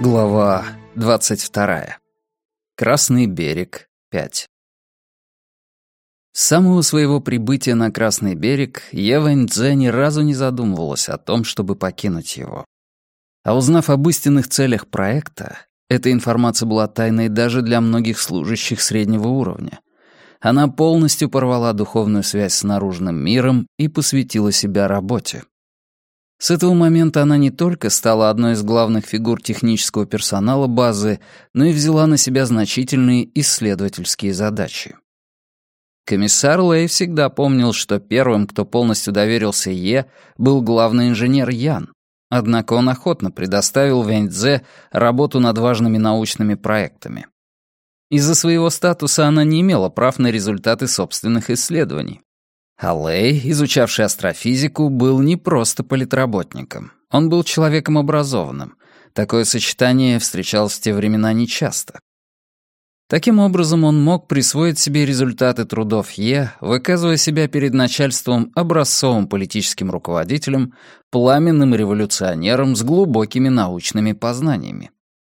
Глава 22. Красный берег 5. С самого своего прибытия на Красный берег Е Вэньцзэ ни разу не задумывалась о том, чтобы покинуть его. А узнав об истинных целях проекта, эта информация была тайной даже для многих служащих среднего уровня. Она полностью порвала духовную связь с наружным миром и посвятила себя работе. С этого момента она не только стала одной из главных фигур технического персонала базы, но и взяла на себя значительные исследовательские задачи. Комиссар Лэй всегда помнил, что первым, кто полностью доверился Е, был главный инженер Ян, однако он охотно предоставил Вэньцзэ работу над важными научными проектами. Из-за своего статуса она не имела прав на результаты собственных исследований. А Лэй, изучавший астрофизику, был не просто политработником. Он был человеком образованным. Такое сочетание встречалось в те времена нечасто. Таким образом, он мог присвоить себе результаты трудов Е, выказывая себя перед начальством образцовым политическим руководителем, пламенным революционером с глубокими научными познаниями.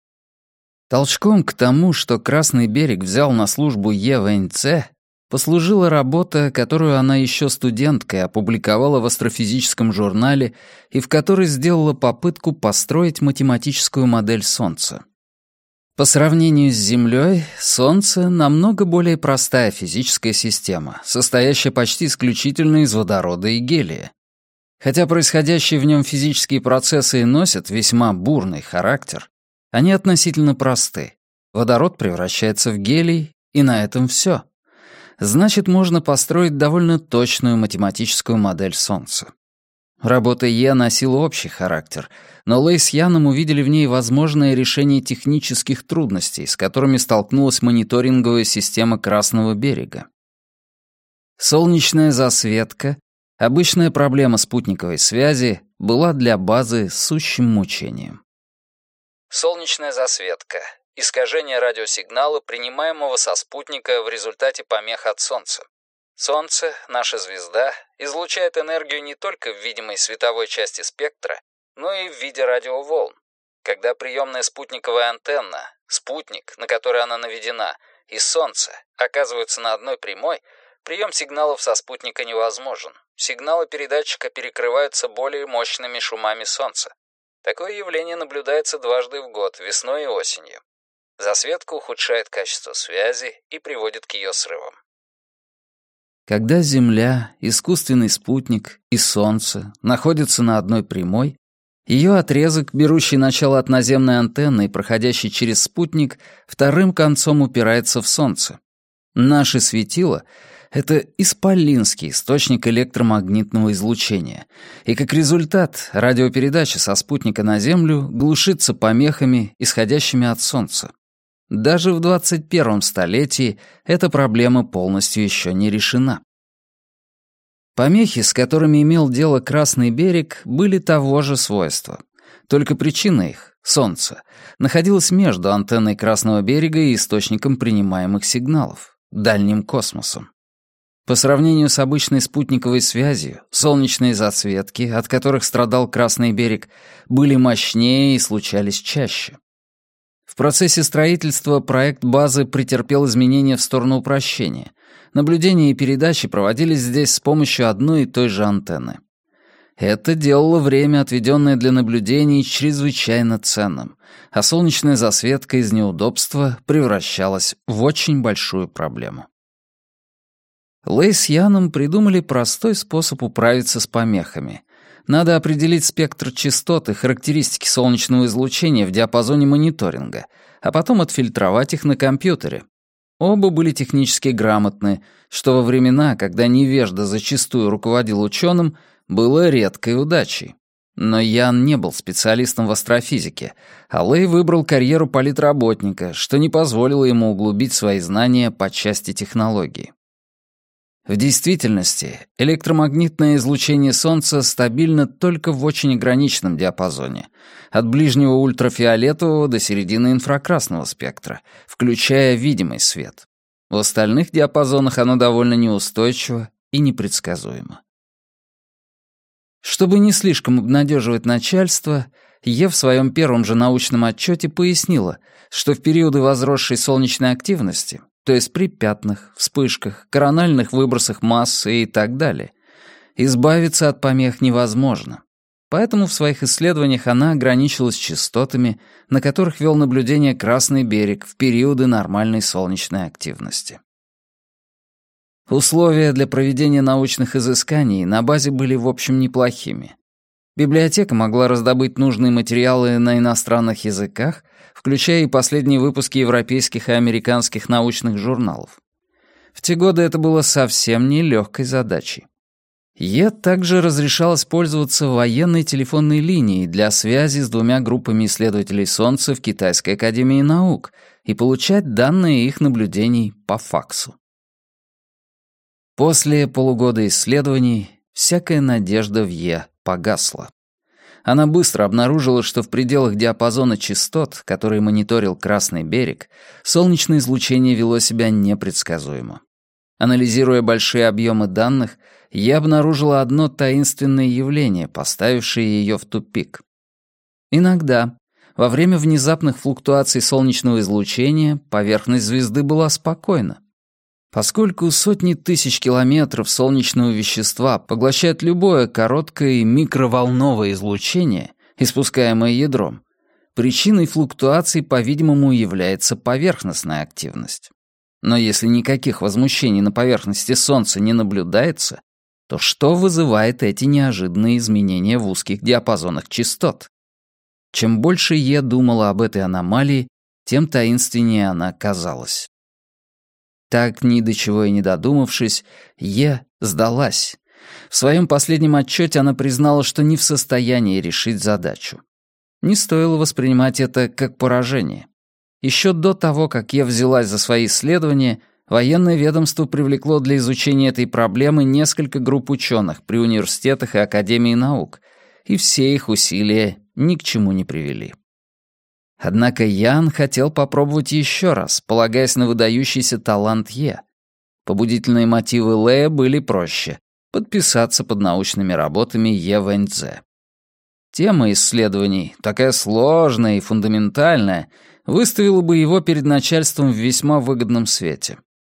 Толчком к тому, что Красный берег взял на службу Е Вэньцзэ, послужила работа, которую она еще студенткой опубликовала в астрофизическом журнале и в которой сделала попытку построить математическую модель Солнца. По сравнению с Землей, Солнце намного более простая физическая система, состоящая почти исключительно из водорода и гелия. Хотя происходящие в нем физические процессы и носят весьма бурный характер, они относительно просты. Водород превращается в гелий, и на этом все. Значит, можно построить довольно точную математическую модель Солнца. Работа Е носила общий характер, но Лэй с Яном увидели в ней возможное решение технических трудностей, с которыми столкнулась мониторинговая система Красного берега. Солнечная засветка, обычная проблема спутниковой связи, была для базы сущим мучением. Солнечная засветка — искажение радиосигнала, принимаемого со спутника в результате помех от Солнца. Солнце, наша звезда, излучает энергию не только в видимой световой части спектра, но и в виде радиоволн. Когда приемная спутниковая антенна, спутник, на который она наведена, и Солнце оказываются на одной прямой, прием сигналов со спутника невозможен. Сигналы передатчика перекрываются более мощными шумами Солнца. Такое явление наблюдается дважды в год, весной и осенью. Засветка ухудшает качество связи и приводит к ее срывам. Когда Земля, искусственный спутник и Солнце находятся на одной прямой, ее отрезок, берущий начало от наземной антенны и проходящий через спутник, вторым концом упирается в Солнце. Наше светило — это исполинский источник электромагнитного излучения, и как результат радиопередача со спутника на Землю глушится помехами, исходящими от Солнца. Даже в 21 столетии эта проблема полностью еще не решена. Помехи, с которыми имел дело Красный берег, были того же свойства. Только причина их, Солнце, находилась между антенной Красного берега и источником принимаемых сигналов — дальним космосом. По сравнению с обычной спутниковой связью, солнечные засветки, от которых страдал Красный берег, были мощнее и случались чаще. В процессе строительства проект базы претерпел изменения в сторону упрощения. Наблюдения и передачи проводились здесь с помощью одной и той же антенны. Это делало время, отведенное для наблюдений, чрезвычайно ценным, а солнечная засветка из неудобства превращалась в очень большую проблему. Лэй с Яном придумали простой способ управиться с помехами. Надо определить спектр частот и характеристики солнечного излучения в диапазоне мониторинга, а потом отфильтровать их на компьютере. Оба были технически грамотны, что во времена, когда невежда зачастую руководил ученым, было редкой удачей. Но Ян не был специалистом в астрофизике, а Лэй выбрал карьеру политработника, что не позволило ему углубить свои знания по части технологии. В действительности, электромагнитное излучение Солнца стабильно только в очень ограниченном диапазоне, от ближнего ультрафиолетового до середины инфракрасного спектра, включая видимый свет. В остальных диапазонах оно довольно неустойчиво и непредсказуемо. Чтобы не слишком обнадеживать начальство, Е в своем первом же научном отчете пояснила, что в периоды возросшей солнечной активности, то есть при пятнах, вспышках, корональных выбросах массы и так далее, избавиться от помех невозможно. Поэтому в своих исследованиях она ограничилась частотами, на которых вел наблюдение Красный берег в периоды нормальной солнечной активности. Условия для проведения научных изысканий на базе были в общем неплохими. Библиотека могла раздобыть нужные материалы на иностранных языках, включая и последние выпуски европейских и американских научных журналов. В те годы это было совсем не легкой задачей. Е также разрешалось пользоваться военной телефонной линией для связи с двумя группами исследователей Солнца в Китайской академии наук и получать данные их наблюдений по факсу. После полугода исследований всякая надежда в Е погасла. Она быстро обнаружила, что в пределах диапазона частот, которые мониторил Красный берег, солнечное излучение вело себя непредсказуемо. Анализируя большие объемы данных, я обнаружила одно таинственное явление, поставившее ее в тупик. Иногда, во время внезапных флуктуаций солнечного излучения, поверхность звезды была спокойна. Поскольку сотни тысяч километров солнечного вещества поглощают любое короткое микроволновое излучение, испускаемое ядром, причиной флуктуаций, по-видимому, является поверхностная активность. Но если никаких возмущений на поверхности Солнца не наблюдается, то что вызывает эти неожиданные изменения в узких диапазонах частот? Чем больше я думала об этой аномалии, тем таинственнее она казалась. Так, ни до чего и не додумавшись, Е сдалась. В своем последнем отчете она признала, что не в состоянии решить задачу. Не стоило воспринимать это как поражение. Еще до того, как я взялась за свои исследования, военное ведомство привлекло для изучения этой проблемы несколько групп ученых при университетах и академии наук, и все их усилия ни к чему не привели. Однако Ян хотел попробовать еще раз, полагаясь на выдающийся талант Е. Побудительные мотивы Лэя были проще — подписаться под научными работами Е. Вэньцзе. Тема исследований, такая сложная и фундаментальная, выставила бы его перед начальством в весьма выгодном свете.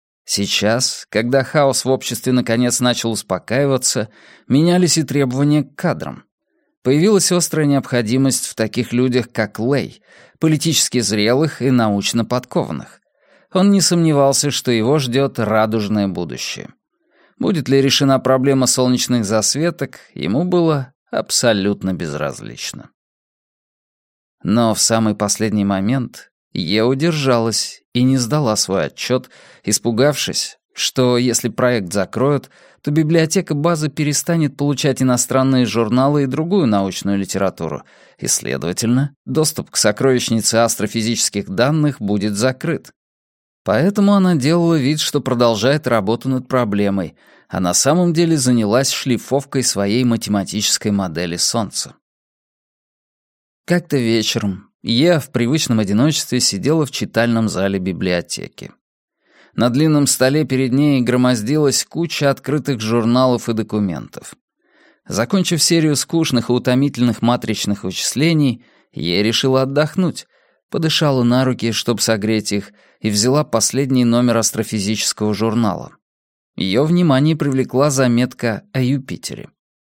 Сейчас, когда хаос в обществе наконец начал успокаиваться, менялись и требования к кадрам. Появилась острая необходимость в таких людях, как Лэй, политически зрелых и научно подкованных. Он не сомневался, что его ждет радужное будущее. Будет ли решена проблема солнечных засветок, ему было абсолютно безразлично. Но в самый последний момент я удержалась и не сдала свой отчет, испугавшись, что если проект закроют, то библиотека базы перестанет получать иностранные журналы и другую научную литературу, и, следовательно, доступ к сокровищнице астрофизических данных будет закрыт. Поэтому она делала вид, что продолжает работу над проблемой, а на самом деле занялась шлифовкой своей математической модели Солнца. Как-то вечером я в привычном одиночестве сидела в читальном зале библиотеки. На длинном столе перед ней громоздилась куча открытых журналов и документов. Закончив серию скучных и утомительных матричных вычислений, я решила отдохнуть, подышала на руки, чтобы согреть их, и взяла последний номер астрофизического журнала. Ее внимание привлекла заметка о Юпитере.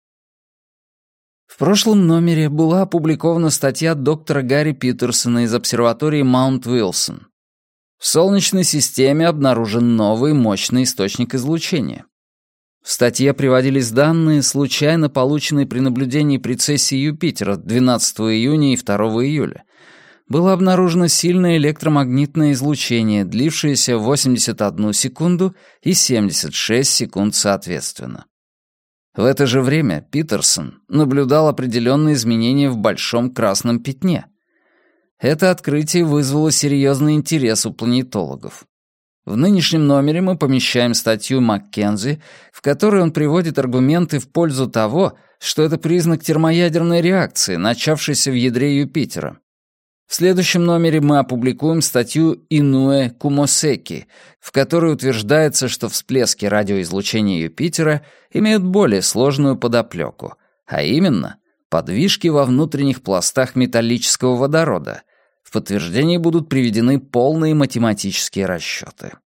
В прошлом номере была опубликована статья доктора Гарри Питерсона из обсерватории Маунт-Уилсон. В Солнечной системе обнаружен новый мощный источник излучения. В статье приводились данные, случайно полученные при наблюдении прецессии Юпитера 12 июня и 2 июля. Было обнаружено сильное электромагнитное излучение, длившееся 81 секунду и 76 секунд соответственно. В это же время Питерсон наблюдал определенные изменения в большом красном пятне. Это открытие вызвало серьезный интерес у планетологов. В нынешнем номере мы помещаем статью Маккензи, в которой он приводит аргументы в пользу того, что это признак термоядерной реакции, начавшейся в ядре Юпитера. В следующем номере мы опубликуем статью Инуэ Кумосеки, в которой утверждается, что всплески радиоизлучения Юпитера имеют более сложную подоплеку, а именно подвижки во внутренних пластах металлического водорода. В подтверждение будут приведены полные математические расчеты.